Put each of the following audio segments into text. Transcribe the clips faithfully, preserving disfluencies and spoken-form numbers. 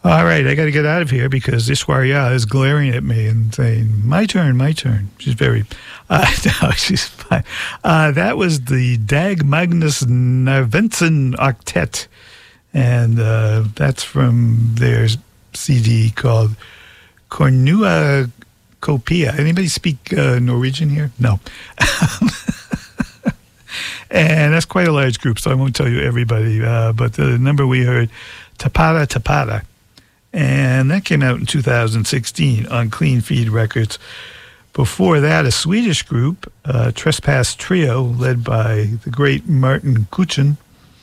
All right, I got to get out of here because Ishwarya is glaring at me and saying, my turn, my turn. She's very, uh, no, she's fine. Uh, that was the Dag Magnus Narvensen Octet, and uh, that's from their C D called Cornua Copia. Anybody speak uh, Norwegian here? No. And that's quite a large group, so I won't tell you everybody, uh, but the number we heard, Tapada Tapada. And that came out in two thousand sixteen on Clean Feed Records. Before that, a Swedish group, uh, Trespass Trio, led by the great Martin Kuchen,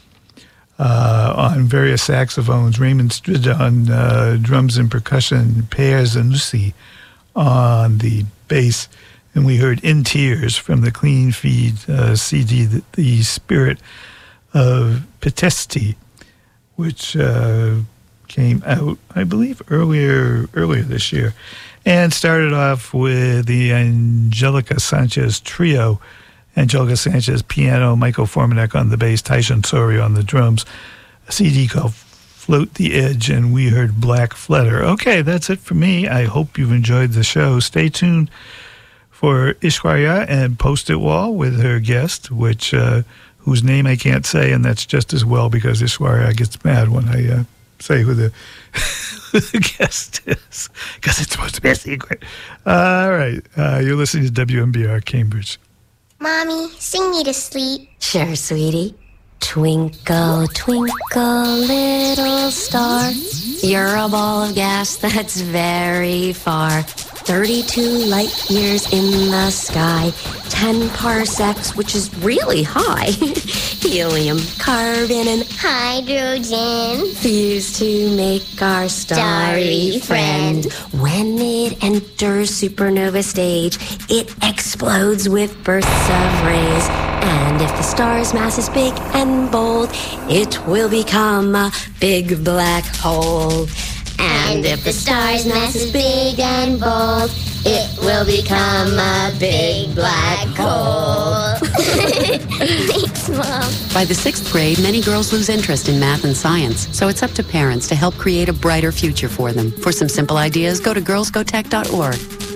uh, on various saxophones, Raymond Strid on uh, drums and percussion, Per Zanussi on the bass, and we heard In Tears from the Clean Feed uh, C D, the, the Spirit of Pitesti, which... Uh, came out, I believe, earlier earlier this year, and started off with the Angelica Sanchez Trio. Angelica Sanchez piano, Michael Formanek on the bass, Tyson Sori on the drums, a C D called Float the Edge, and we heard Black Flutter. Okay, that's it for me. I hope you've enjoyed the show. Stay tuned for Ishwarya and Post-it Wall with her guest, which uh, whose name I can't say, and that's just as well because Ishwarya gets mad when I... Uh, say who the, who the guest is, because it's supposed to be a secret. Uh, all right, uh, you're listening to W M B R Cambridge. Mommy, sing me to sleep. Sure, sweetie. Twinkle, twinkle, little star, you're a ball of gas that's very far. thirty-two light years in the sky, ten parsecs, which is really high. Helium, carbon, and hydrogen fuse to make our starry friend. When it enters supernova stage, it explodes with bursts of rays. And if the star's mass is big and bold, it will become a big black hole. And if the star's mass is big and bold, it will become a big black hole. Thanks, Mom. By the sixth grade, many girls lose interest in math and science, so it's up to parents to help create a brighter future for them. For some simple ideas, go to girls go tech dot org.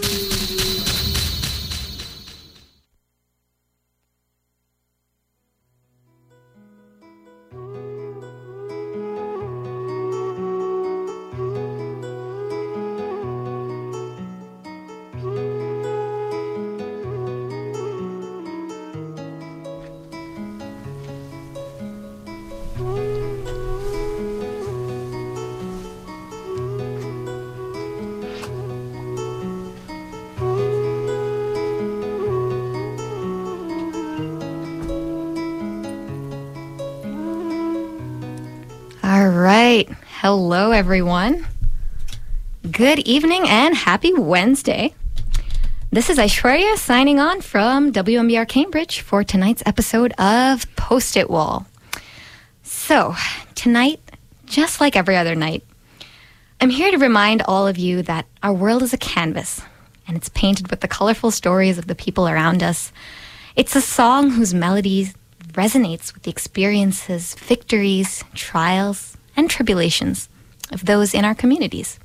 Hello, everyone. Good evening and happy Wednesday. This is Aishwarya signing on from W M B R Cambridge for tonight's episode of Post-it Wall. So, tonight, just like every other night, I'm here to remind all of you that our world is a canvas, and it's painted with the colorful stories of the people around us. It's a song whose melody resonates with the experiences, victories, trials, and tribulations of those in our communities.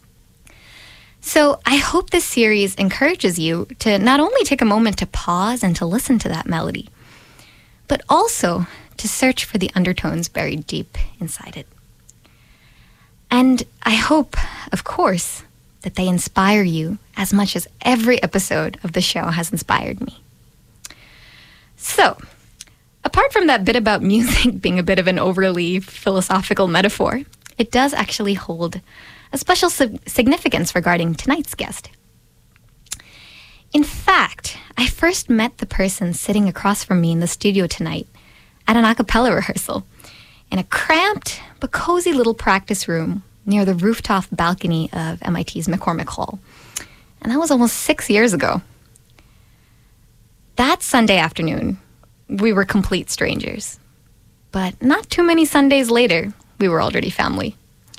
So I hope this series encourages you to not only take a moment to pause and to listen to that melody, but also to search for the undertones buried deep inside it. And I hope, of course, that they inspire you as much as every episode of the show has inspired me. So, apart from that bit about music being a bit of an overly philosophical metaphor, it does actually hold a special significance regarding tonight's guest. In fact, I first met the person sitting across from me in the studio tonight at an a cappella rehearsal in a cramped but cozy little practice room near the rooftop balcony of M I T's McCormick Hall. And that was almost six years ago. That Sunday afternoon, we were complete strangers. But not too many Sundays later, we were already family.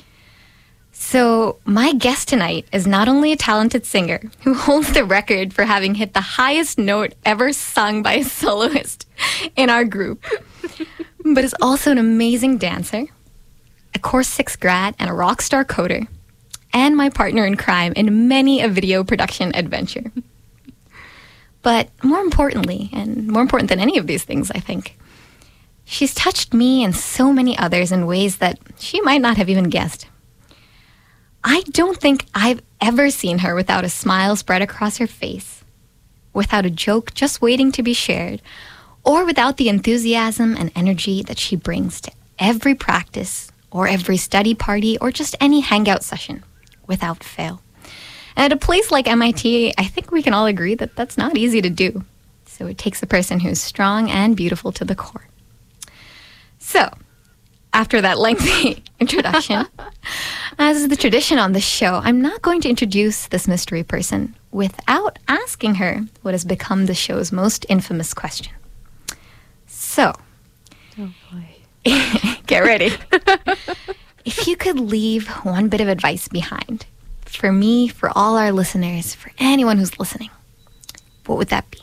So my guest tonight is not only a talented singer who holds the record for having hit the highest note ever sung by a soloist in our group, but is also an amazing dancer, a Course six grad and a rock star coder, and my partner in crime in many a video production adventure. But more importantly, and more important than any of these things, I think, she's touched me and so many others in ways that she might not have even guessed. I don't think I've ever seen her without a smile spread across her face, without a joke just waiting to be shared, or without the enthusiasm and energy that she brings to every practice or every study party or just any hangout session, without fail. And at a place like M I T, I think we can all agree that that's not easy to do. So it takes a person who's strong and beautiful to the core. So, after that lengthy introduction, as is the tradition on this show, I'm not going to introduce this mystery person without asking her what has become the show's most infamous question. So, oh boy. Get ready. If you could leave one bit of advice behind, for me, for all our listeners, for anyone who's listening, what would that be?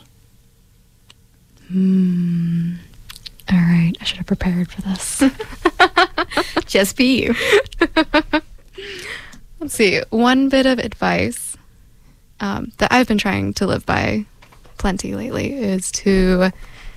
Hmm. All right, I should have prepared for this. Just be you. Let's see. One bit of advice um, that I've been trying to live by plenty lately is to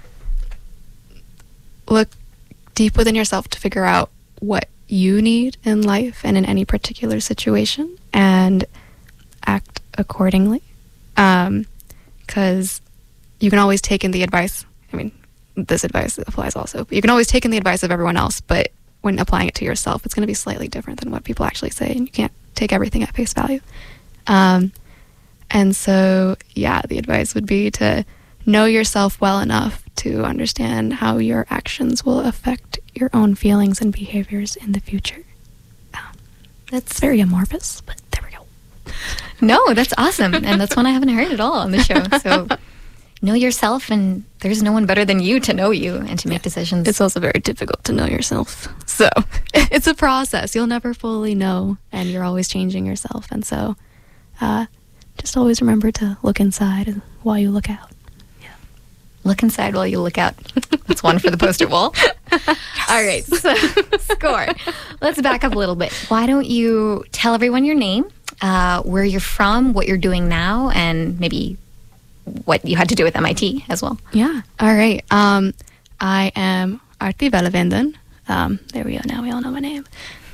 look deep within yourself to figure out what you need in life and in any particular situation and act accordingly. Um, 'cause you can always take in the advice. I mean, this advice applies also, but you can always take in the advice of everyone else, but when applying it to yourself, it's going to be slightly different than what people actually say, and you can't take everything at face value. Um, and so, yeah, the advice would be to know yourself well enough to understand how your actions will affect your own feelings and behaviors in the future. Um, that's very amorphous, but there we go. No, that's awesome. And that's one I haven't heard at all on the show. So know yourself, and there's no one better than you to know you and to make yeah. decisions. It's also very difficult to know yourself. So it's a process. You'll never fully know, and you're always changing yourself. And so uh, just always remember to look inside while you look out. Yeah. Look inside while you look out. That's one for the poster wall. Yes. All right, so score. Let's back up a little bit. Why don't you tell everyone your name, uh, where you're from, what you're doing now, and maybe what you had to do with M I T as well. Yeah. All right. Um, I am Arti Velavendhan. Um, there we go. Now we all know my name.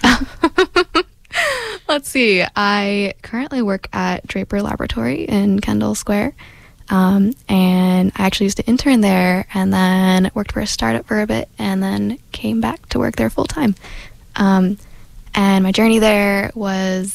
Let's see. I currently work at Draper Laboratory in Kendall Square. Um, and I actually used to intern there and then worked for a startup for a bit and then came back to work there full time. Um, and my journey there was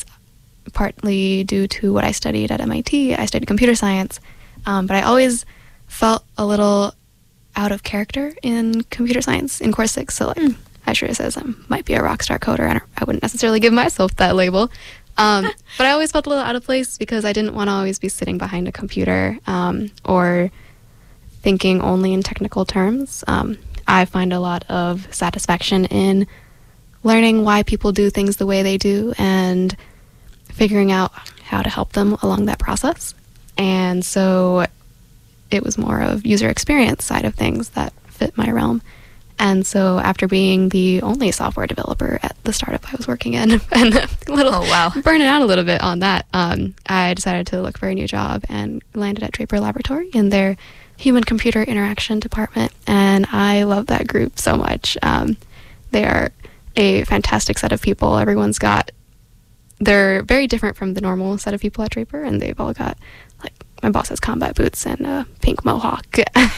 partly due to what I studied at M I T. I studied computer science. Um, but I always felt a little out of character in computer science in Course six. So, like, mm. Aishwarya says I might be a rock star coder, and I wouldn't necessarily give myself that label. Um, but I always felt a little out of place because I didn't want to always be sitting behind a computer um, or thinking only in technical terms. Um, I find a lot of satisfaction in learning why people do things the way they do and figuring out how to help them along that process. And so it was more of user experience side of things that fit my realm. And so after being the only software developer at the startup I was working in and a little oh, wow. burning out a little bit on that, um, I decided to look for a new job and landed at Draper Laboratory in their human-computer interaction department. And I love that group so much. Um, they are a fantastic set of people. Everyone's got, they're very different from the normal set of people at Draper, and they've all got, like, my boss has combat boots and a pink mohawk.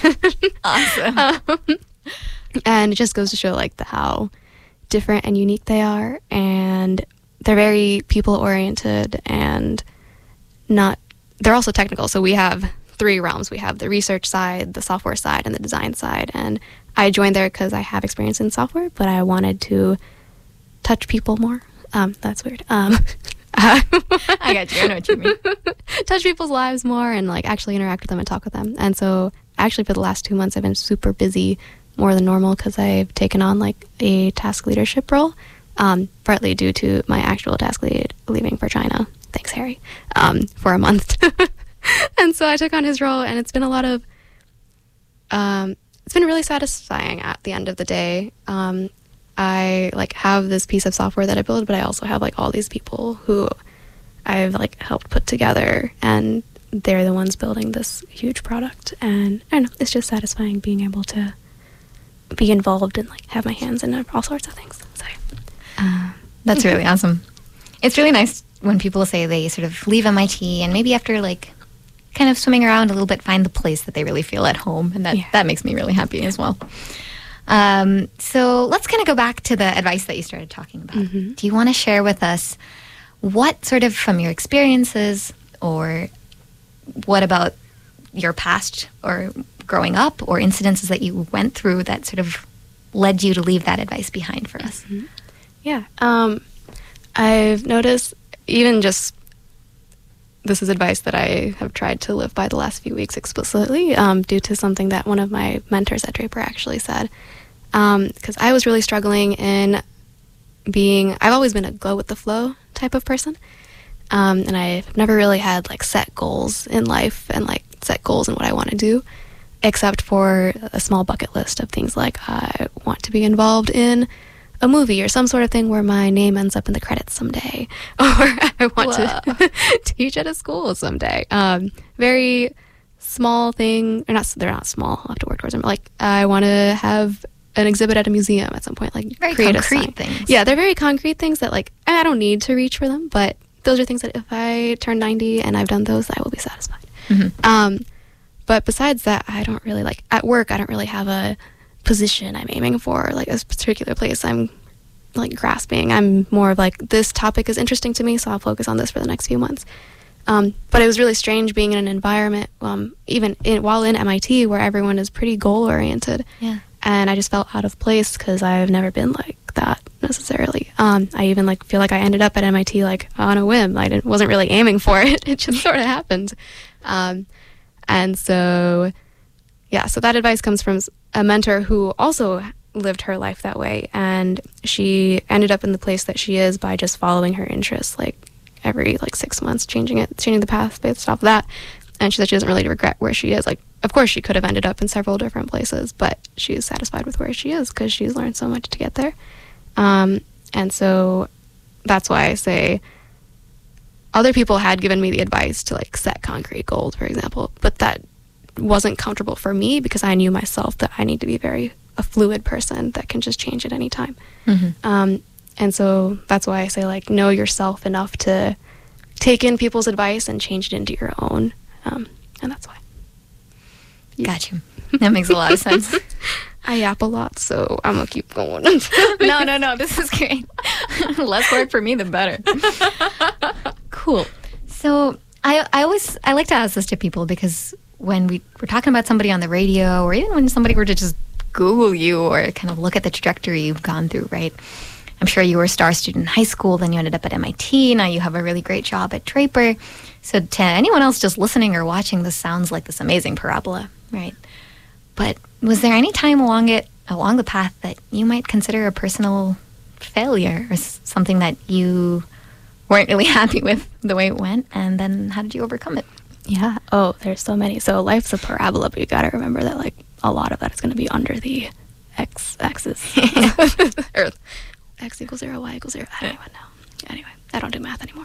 Awesome. um, and it just goes to show, like, the how different and unique they are. And they're very people-oriented and not, they're also technical. So we have three realms. We have the research side, the software side, and the design side. And I joined there because I have experience in software, but I wanted to touch people more. Um, that's weird. Um, I got you. I know what you mean. Touch people's lives more and, like, actually interact with them and talk with them. And so actually for the last two months I've been super busy, more than normal, because I've taken on, like, a task leadership role, um, partly due to my actual task lead leaving for China. Thanks, Harry. Um, for a month. And so I took on his role, and it's been a lot of, um, it's been really satisfying at the end of the day. Um, I like have this piece of software that I build, but I also have like all these people who I've like helped put together, and they're the ones building this huge product. And I don't know, it's just satisfying being able to be involved and like have my hands in all sorts of things. So uh, that's really awesome. It's really nice when people say they sort of leave M I T and maybe after like kind of swimming around a little bit find the place that they really feel at home, and that Yeah. that makes me really happy as well. Um, so let's kind of go back to the advice that you started talking about. Mm-hmm. Do you want to share with us what sort of from your experiences, or what about your past or growing up, or incidences that you went through that sort of led you to leave that advice behind for us? Mm-hmm. Yeah. Um, I've noticed, even just, this is advice that I have tried to live by the last few weeks explicitly, um, due to something that one of my mentors at Draper actually said. Because um, I was really struggling in being, I've always been a go with the flow type of person. Um, and I've never really had like set goals in life and like set goals in what I want to do, except for a small bucket list of things like I want to be involved in a movie or some sort of thing where my name ends up in the credits someday, or I want Whoa. to teach at a school someday. Um, very small thing, or not, they're not small, I'll have to work towards them. Like, I want to have an exhibit at a museum at some point, like Very create a concrete sign. things. Yeah, they're very concrete things that like, I don't need to reach for them, but those are things that if I turn ninety and I've done those, I will be satisfied. Mm-hmm. Um, but besides that, I don't really like, at work, I don't really have a position I'm aiming for, like a particular place I'm like grasping. I'm more of like, this topic is interesting to me, so I'll focus on this for the next few months. Um, but it was really strange being in an environment, um, even in, while in M I T, where everyone is pretty goal oriented. Yeah. And I just felt out of place because I've never been like that necessarily. Um, I even like feel like I ended up at M I T like on a whim. I didn't, wasn't really aiming for it. It just sort of happened. Um, and so, yeah, so that advice comes from a mentor who also lived her life that way. And she ended up in the place that she is by just following her interests, like every like six months, changing it, changing the path based off of that. And she said she doesn't really regret where she is. Like, of course, she could have ended up in several different places, but she's satisfied with where she is because she's learned so much to get there. Um, and so that's why I say other people had given me the advice to like set concrete goals, for example, but that wasn't comfortable for me because I knew myself that I need to be very a fluid person that can just change at any time. Mm-hmm. Um, and so that's why I say like know yourself enough to take in people's advice and change it into your own. Um, and that's why. Got you. That makes a lot of sense. I yap a lot, so I'm gonna keep going. no, no, no. This is great. Less work for me, the better. Cool. So I, I always, I like to ask this to people because when we were talking about somebody on the radio, or even when somebody were to just Google you or kind of look at the trajectory you've gone through, right? I'm sure you were a star student in high school, then you ended up at M I T, now you have a really great job at Draper. So to anyone else just listening or watching, this sounds like this amazing parabola, right? But was there any time along it, along the path, that you might consider a personal failure or s- something that you weren't really happy with the way it went? And then how did you overcome it? Yeah. Oh, there's so many. So life's a parabola, but you got to remember that like a lot of that is going to be under the x-axis. Earth. X equals zero, y equals zero. I don't even know. Anyway, I don't do math anymore.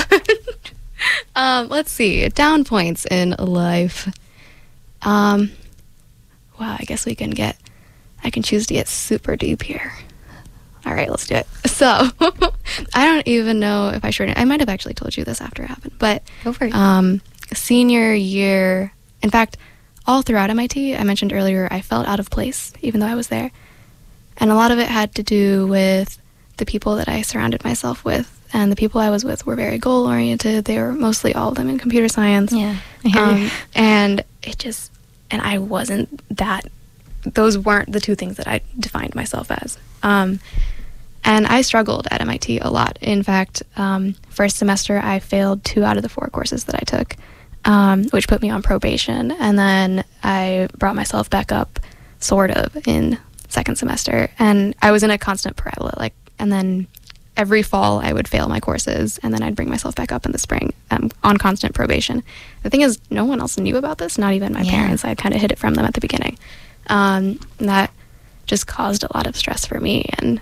um, let's see. Down points in life. Um, wow, I guess we can get, I can choose to get super deep here. All right, let's do it. So, I don't even know if I should, I might have actually told you this after it happened, but Go for it. um, senior year, in fact, all throughout M I T, I mentioned earlier, I felt out of place, even though I was there. And a lot of it had to do with the people that I surrounded myself with. And the people I was with were very goal-oriented. They were mostly all of them in computer science. Yeah, I hear Um, you. and it just, and I wasn't that, those weren't the two things that I defined myself as. Um, and I struggled at M I T a lot. In fact, um, first semester I failed two out of the four courses that I took, um, which put me on probation. And then I brought myself back up, sort of, in second semester. And I was in a constant parabola, like, and then every fall I would fail my courses, and then I'd bring myself back up in the spring um, on constant probation. The thing is, no one else knew about this, not even my Yeah. parents. I kind of hid it from them at the beginning. Um, and that just caused a lot of stress for me, and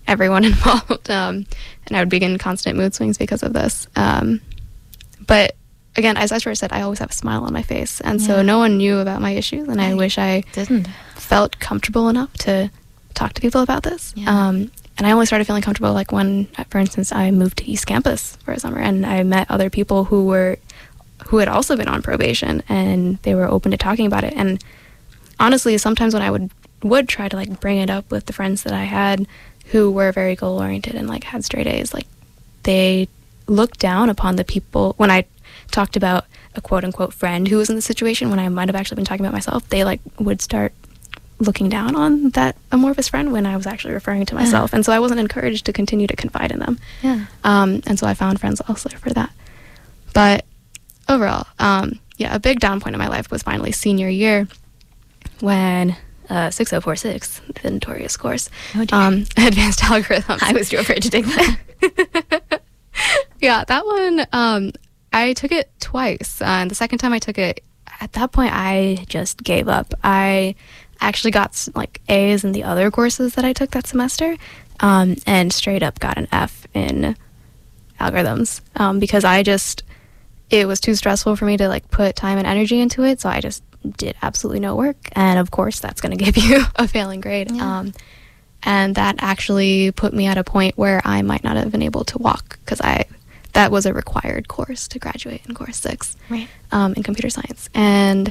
everyone involved. Um, and I would be in constant mood swings because of this. Um, but again, as Aishwarya said, I always have a smile on my face. And so Yeah. no one knew about my issues. And I wish I Didn't. felt comfortable enough to talk to people about this. Yeah. Um, and I only started feeling comfortable like when, for instance, I moved to East Campus for a summer, and I met other people who were who had also been on probation, and they were open to talking about it. And honestly, sometimes when I would would try to like bring it up with the friends that I had who were very goal oriented and like had straight A's, like they looked down upon the people when I talked about a quote unquote friend who was in the situation when I might have actually been talking about myself. They like would start looking down on that amorphous friend when I was actually referring to myself. And so I wasn't encouraged to continue to confide in them. Yeah. Um, and so I found friends also for that. But overall, um, yeah, a big down point in my life was finally senior year when uh, six oh four six, the notorious course, Oh, dear. um, advanced algorithms. I was too afraid to take that. Yeah, that one, um, I took it twice. Uh, and the second time I took it, at that point, I just gave up. I actually got s- like A's in the other courses that I took that semester, um, and straight up got an F in algorithms, um, because I just, it was too stressful for me to like put time and energy into it. So I just did absolutely no work. And of course, that's going to give you a failing grade. Yeah. Um, and that actually put me at a point where I might not have been able to walk because I, that was a required course to graduate in course six, Right. um, in computer science. And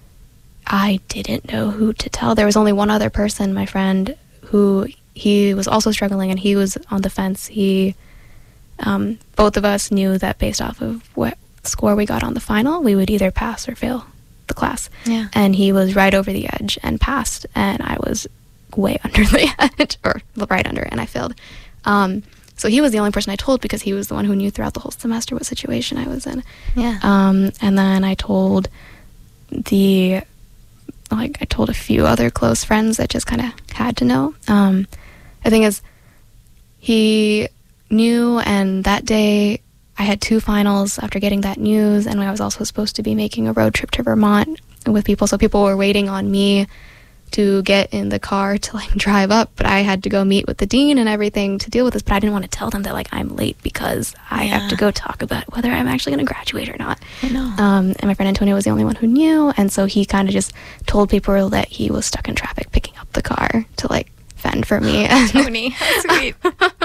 I didn't know who to tell. There was only one other person, my friend, who he was also struggling and he was on the fence. He, um, both of us knew that based off of what score we got on the final, we would either pass or fail the class. Yeah. And he was right over the edge and passed, and I was way under the edge, or right under, and I failed. Um, so he was the only person I told because he was the one who knew throughout the whole semester what situation I was in. Yeah. Um, and then I told the, like, I told a few other close friends that just kind of had to know. Um, the thing is, he knew, and that day I had two finals after getting that news, and I was also supposed to be making a road trip to Vermont with people, so people were waiting on me to get in the car to like drive up, but I had to go meet with the dean and everything to deal with this, but I didn't want to tell them that like I'm late because I Yeah. have to go talk about whether I'm actually going to graduate or not. I know. Um, and my friend Antonio was the only one who knew, and so he kind of just told people that he was stuck in traffic picking up the car to like fend for me. And, Tony, how sweet.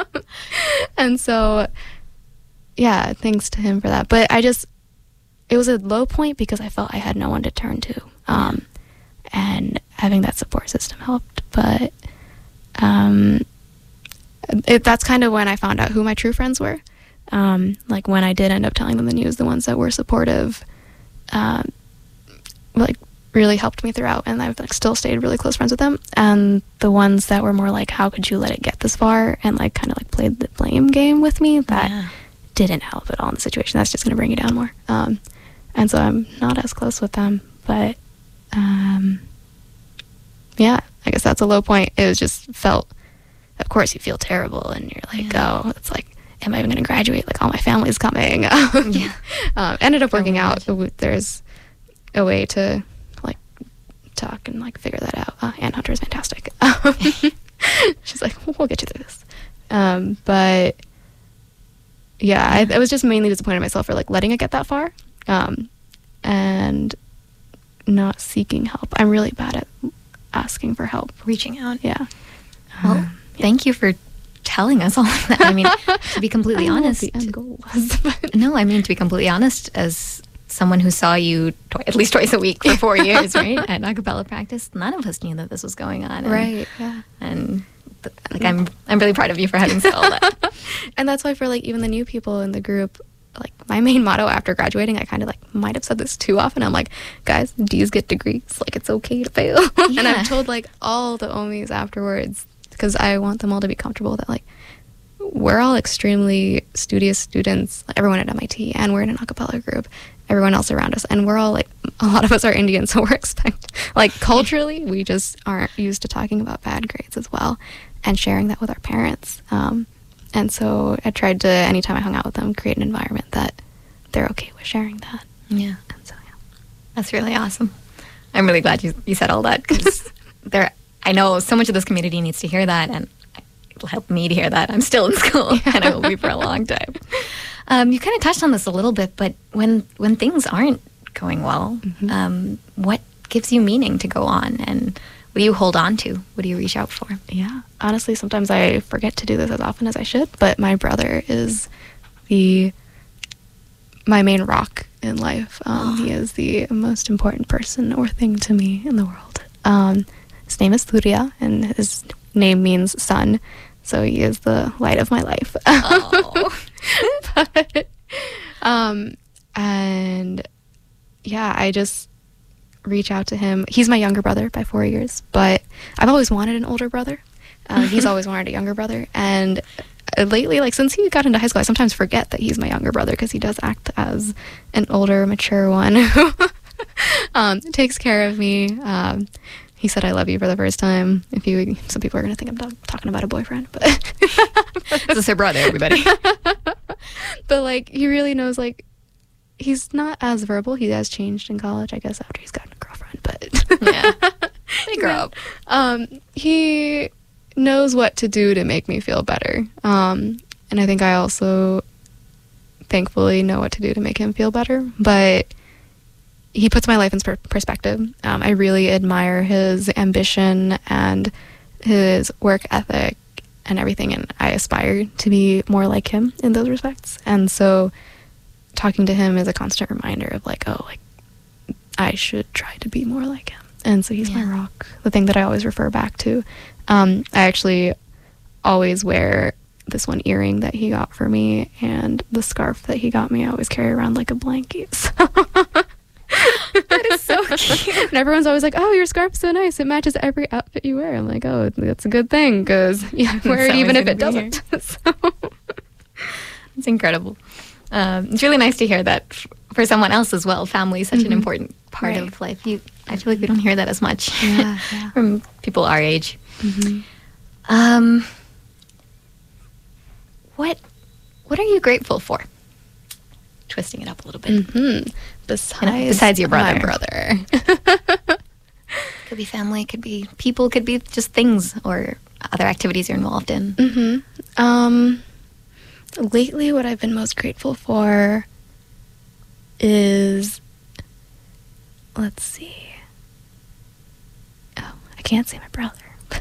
and so, yeah, thanks to him for that. But I just, it was a low point because I felt I had no one to turn to. Um, and having that support system helped. But um, it, that's kind of when I found out who my true friends were. Um, like when I did end up telling them the news, the ones that were supportive, um, like really helped me throughout, and I've like still stayed really close friends with them. And the ones that were more like, how could you let it get this far, and like kind of like played the blame game with me, that Yeah. didn't help at all in the situation. That's just going to bring you down more. Um, and so I'm not as close with them, but um, yeah, I guess that's a low point. It was just felt, of course you feel terrible and you're like, Yeah. oh, it's like, am I even going to graduate? Like all my family's coming. Um, Yeah. um, ended up working Oh, out. There's a way to like talk and like figure that out. Uh, Ann Hunter is fantastic. Um, she's like, we'll get you through this. Um, but yeah, I, I was just mainly disappointed in myself for like letting it get that far, um, and not seeking help. I'm really bad at asking for help. Reaching out. Yeah. Well, Um, thank you for telling us all of that. I mean, to be completely I don't know what honest, the end goal was, but no, I mean, to be completely honest, as someone who saw you twi- at least twice a week for four years, right, at acapella practice, none of us knew that this was going on. And, right, yeah. And th- like, I'm, I'm really proud of you for having said all that. And that's why for like even the new people in the group, like my main motto after graduating, I kind of like might have said this too often. I'm like, guys, D's get degrees. Like it's okay to fail. And Yeah. I've told like all the Omis afterwards because I want them all to be comfortable that like we're all extremely studious students, like everyone at M I T, and we're in an a cappella group. Everyone else around us, and we're all like, a lot of us are Indian, so we're expect like culturally, we just aren't used to talking about bad grades as well, and sharing that with our parents. Um, and so I tried to, anytime I hung out with them, create an environment that they're okay with sharing that. Yeah. And so yeah. That's really awesome. I'm really glad you, you said all that because there, I know so much of this community needs to hear that, and help me to hear that. I'm still in school, and I will be for a long time. Um, you kind of touched on this a little bit, but when when things aren't going well, mm-hmm. um, what gives you meaning to go on, and what do you hold on to? What do you reach out for? Yeah, honestly, sometimes I forget to do this as often as I should, but my brother is the my main rock in life. Um, he is the most important person or thing to me in the world. Um, his name is Surya, and his name means sun, so he is the light of my life. Oh. but, um, and yeah, I just reach out to him. He's my younger brother by four years, but I've always wanted an older brother. Uh, he's always wanted a younger brother, and lately, like since he got into high school, I sometimes forget that he's my younger brother because he does act as an older, mature one who um, takes care of me. Um, he said "I love you" for the first time. If you, some people are gonna think I'm talk- talking about a boyfriend, but this is her brother, everybody. But like, he really knows. Like, he's not as verbal. He has changed in college, I guess, after he's gotten a girlfriend. But yeah, they grow up. Um, he knows what to do to make me feel better. Um, and I think I also thankfully know what to do to make him feel better. But he puts my life in per- perspective. Um, I really admire his ambition and his work ethic and everything. And I aspire to be more like him in those respects. And so talking to him is a constant reminder of like, oh, like I should try to be more like him. And so he's yeah. my rock, the thing that I always refer back to. Um, I actually always wear this one earring that he got for me, and the scarf that he got me I always carry around like a blanket. So that is so cute. And everyone's always like, oh, your scarf's so nice. It matches every outfit you wear. I'm like, oh, that's a good thing, because yeah, I wear it even if it doesn't. So. It's incredible. Um, it's really nice to hear that f- for someone else as well. Family is such mm-hmm. an important part right. of life. You, I feel like we don't hear that as much yeah, yeah. from people our age. Mm-hmm. Um, what what are you grateful for? Twisting it up a little bit. Mm-hmm. Besides, you know, besides your brother. My brother. Could be family, could be people, could be just things or other activities you're involved in. Mm-hmm. Um, lately, what I've been most grateful for is, let's see. Oh, I can't say my brother.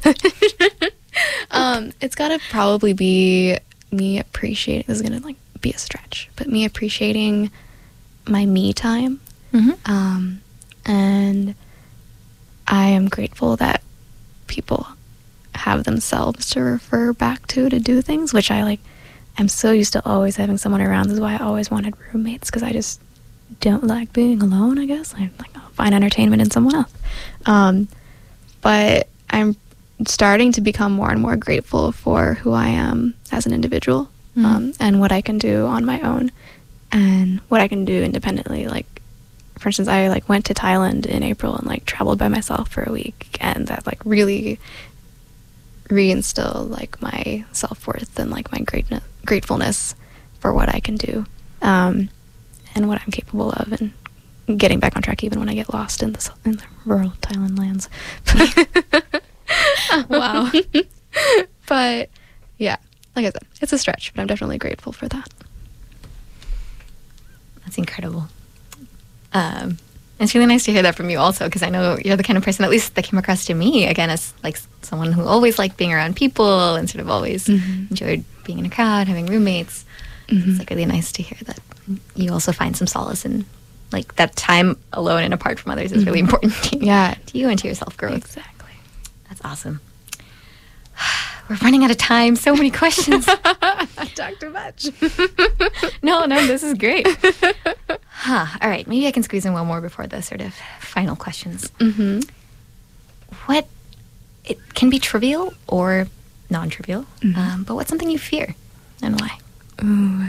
um, it's gotta probably be me appreciating, this is gonna like be a stretch, but me appreciating my me time. Mm-hmm. Um, and I am grateful that people have themselves to refer back to to do things, which I like. I'm so used to always having someone around. This is why I always wanted roommates, because I just don't like being alone, I guess. I like I'll find entertainment in someone else. Um, but I'm starting to become more and more grateful for who I am as an individual, mm-hmm. um, and what I can do on my own and what I can do independently. Like, for instance, I like went to Thailand in April and like traveled by myself for a week, and that like really reinstilled like my self-worth and like my greatness, gratefulness for what I can do, um, and what I'm capable of, and getting back on track even when I get lost in the, in the rural Thailand lands. Wow. But yeah, like I said, it's a stretch, but I'm definitely grateful for that. That's incredible. Um, it's really nice to hear that from you also, because I know you're the kind of person, at least that came across to me, again, as like someone who always liked being around people and sort of always mm-hmm. enjoyed being in a crowd, having roommates. Mm-hmm. It's like really nice to hear that you also find some solace in like that time alone and apart from others is really mm-hmm. important to you, yeah. to you and to your self-growth. Exactly. That's awesome. We're running out of time. So many questions. I talked too much. no, no, this is great. Huh. All right. Maybe I can squeeze in one more before the sort of final questions. Mm-hmm. What, it can be trivial or non-trivial, mm-hmm. um, but what's something you fear and why? Ooh.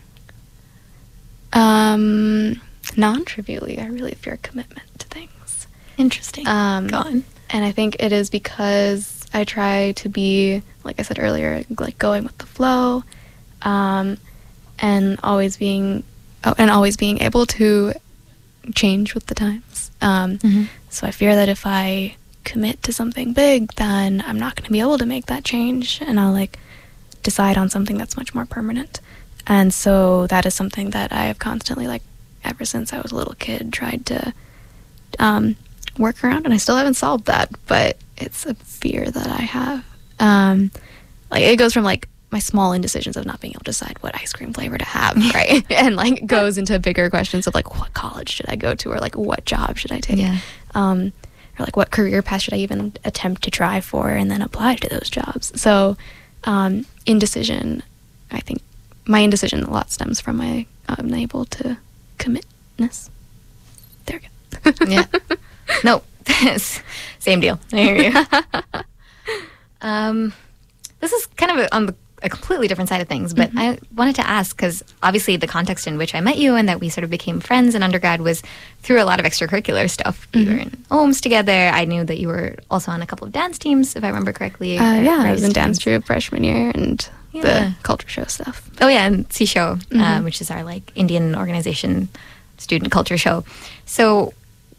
Um, non-trivially, I really fear commitment to things. Interesting. Um, Go on. And I think it is because I try to be, like I said earlier, like going with the flow, um, and always being, oh, and always being able to change with the times. Um, mm-hmm. So I fear that if I commit to something big, then I'm not going to be able to make that change, and I'll like decide on something that's much more permanent. And so that is something that I have constantly, like, ever since I was a little kid, tried to um, work around, and I still haven't solved that, but it's a fear that I have. Um, like, it goes from, like, my small indecisions of not being able to decide what ice cream flavor to have, right? And, like, goes into bigger questions of, like, what college should I go to, or, like, what job should I take? Yeah. Um, or, like, what career path should I even attempt to try for and then apply to those jobs? So, um, indecision, I think, my indecision a lot stems from my unable to commitness. There we go. Yeah. No, same deal. I hear you. um, this is kind of a, on the, a completely different side of things, but mm-hmm. I wanted to ask, because obviously the context in which I met you and that we sort of became friends in undergrad was through a lot of extracurricular stuff. Mm-hmm. We were in O M S together. I knew that you were also on a couple of dance teams, if I remember correctly. Uh, yeah, I was in dance troupe freshman year and yeah. the culture show stuff. Oh yeah, and C Show, mm-hmm. uh, which is our like Indian organization student culture show. So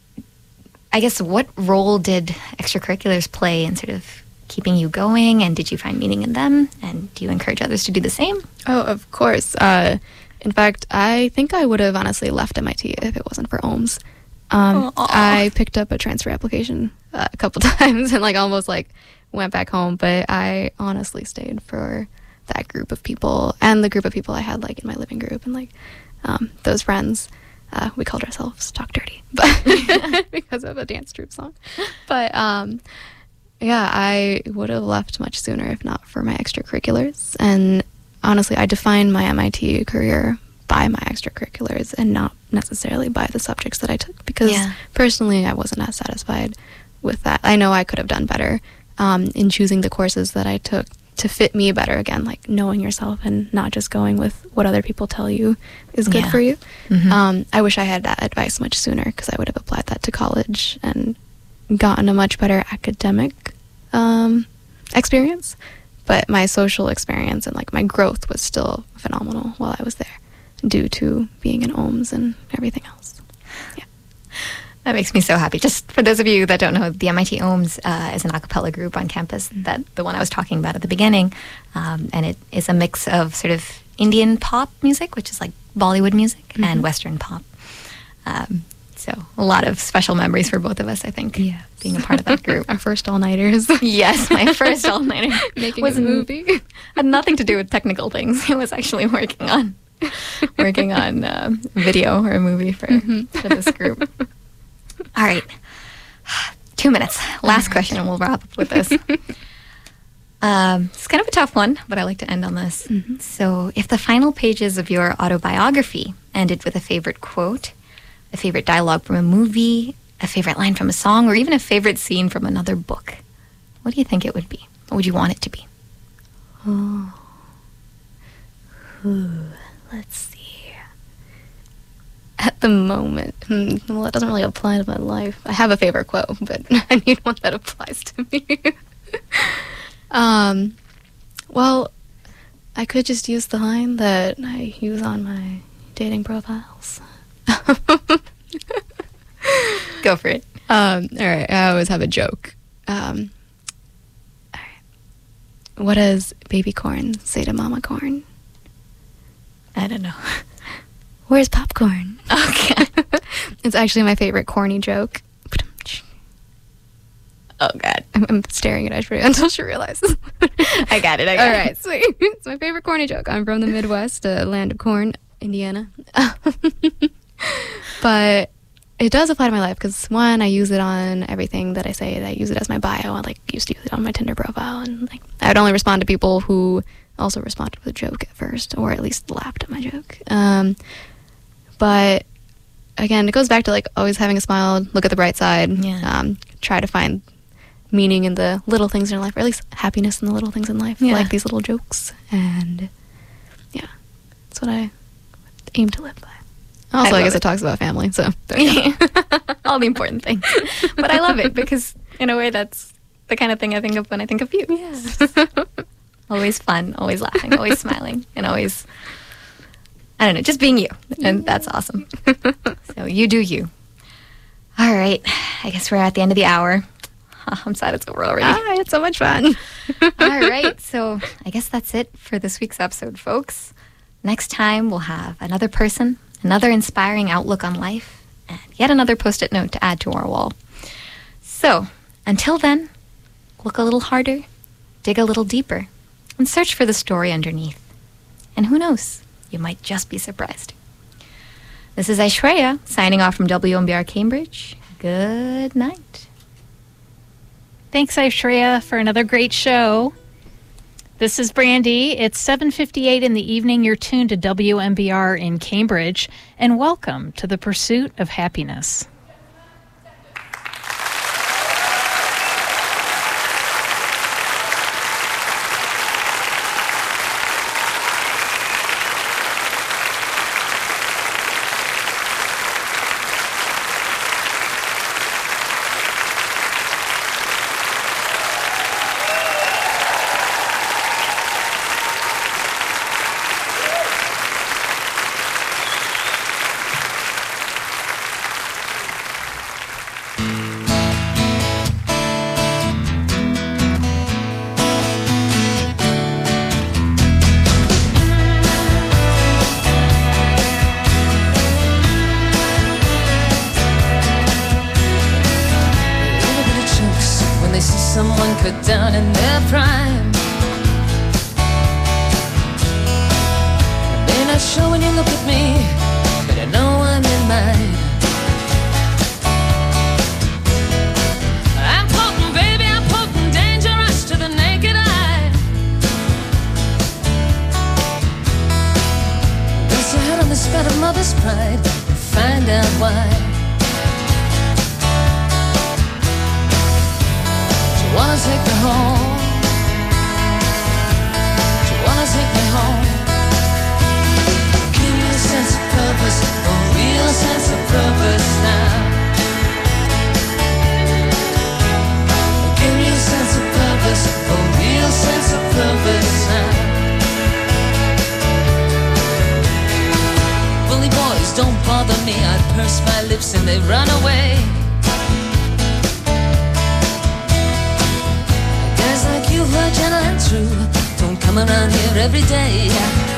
I guess what role did extracurriculars play in sort of keeping you going, and did you find meaning in them, and do you encourage others to do the same? Oh, of course. Uh, in fact, I think I would have honestly left M I T if it wasn't for O M S. Um, I picked up a transfer application uh, a couple times and like almost like went back home, but I honestly stayed for that group of people and the group of people I had like in my living group and like um, those friends. Uh, we called ourselves Talk Dirty, but because of a dance troupe song. But um, yeah, I would have left much sooner if not for my extracurriculars. And honestly, I defined my M I T career by my extracurriculars and not necessarily by the subjects that I took, because yeah. personally I wasn't as satisfied with that. I know I could have done better um, in choosing the courses that I took to fit me better, again, like knowing yourself and not just going with what other people tell you is good yeah. for you. Mm-hmm. Um, I wish I had that advice much sooner, because I would have applied that to college and gotten a much better academic um, experience. But my social experience and like my growth was still phenomenal while I was there, due to being in O M S and everything else. Yeah. That makes me so happy. Just for those of you that don't know, the M I T O M S uh, is an a cappella group on campus, that the one I was talking about at the beginning, um, and it is a mix of sort of Indian pop music, which is like Bollywood music, mm-hmm. and Western pop. Um, so a lot of special memories for both of us, I think, yes. being a part of that group. Our first all-nighters. Yes, my first all-nighter. Making was a movie. Had nothing to do with technical things. It was actually working on working on uh, video or a movie for, mm-hmm. for this group. All right. Two minutes. Last question, and we'll wrap up with this. Um, it's kind of a tough one, but I like to end on this. Mm-hmm. So, if the final pages of your autobiography ended with a favorite quote, a favorite dialogue from a movie, a favorite line from a song, or even a favorite scene from another book, what do you think it would be? What would you want it to be? Oh. Ooh, let's see. At the moment, hmm, well, it doesn't really apply to my life. I have a favorite quote, but I need one that applies to me. um, well, I could just use the line that I use on my dating profiles. Go for it. Um, all right, I always have a joke. Um, all right. What does baby corn say to mama corn? I don't know. Where's popcorn? Okay. It's actually my favorite corny joke. Oh, God. I'm, I'm staring at Aishwarya until she realizes. I got it. I got All it. right, sweet. It's my favorite corny joke. I'm from the Midwest, uh, land of corn, Indiana. But it does apply to my life because, one, I use it on everything that I say. I use it as my bio. I like used to use it on my Tinder profile. And like, I would only respond to people who also responded with a joke at first, or at least laughed at my joke. Um... But again, it goes back to like always having a smile, look at the bright side, yeah. um, try to find meaning in the little things in life, or at least happiness in the little things in life, yeah. like these little jokes. And yeah, that's what I aim to live by. Also, I, I guess it. it talks about family, so all the important things. But I love it because in a way that's the kind of thing I think of when I think of you. Yes. Always fun, always laughing, always smiling, and always... I don't know, just being you. And that's awesome. So you do you. All right. I guess we're at the end of the hour. I'm sad it's over already. Ah, I had so much fun. All right. So I guess that's it for this week's episode, folks. Next time, we'll have another person, another inspiring outlook on life, and yet another Post-it note to add to our wall. So until then, look a little harder, dig a little deeper, and search for the story underneath. And who knows, you might just be surprised. This is Aishwarya signing off from W M B R Cambridge. Good night. Thanks, Aishwarya, for another great show. This is Brandy. It's seven fifty-eight in the evening. You're tuned to W M B R in Cambridge, and welcome to the pursuit of happiness. Down in their prime, it may not show when you look at me, but I know I'm in mine. I'm potent, baby, I'm potent, dangerous to the naked eye. Rest your head on the spread of mother's pride and find out why. Wanna take me home? Do you wanna take me home? Give me a sense of purpose, a real sense of purpose now. Give me a sense of purpose, a real sense of purpose now. Bully boys don't bother me, I purse my lips and they run away. Like you who are gentle and true don't come around here every day.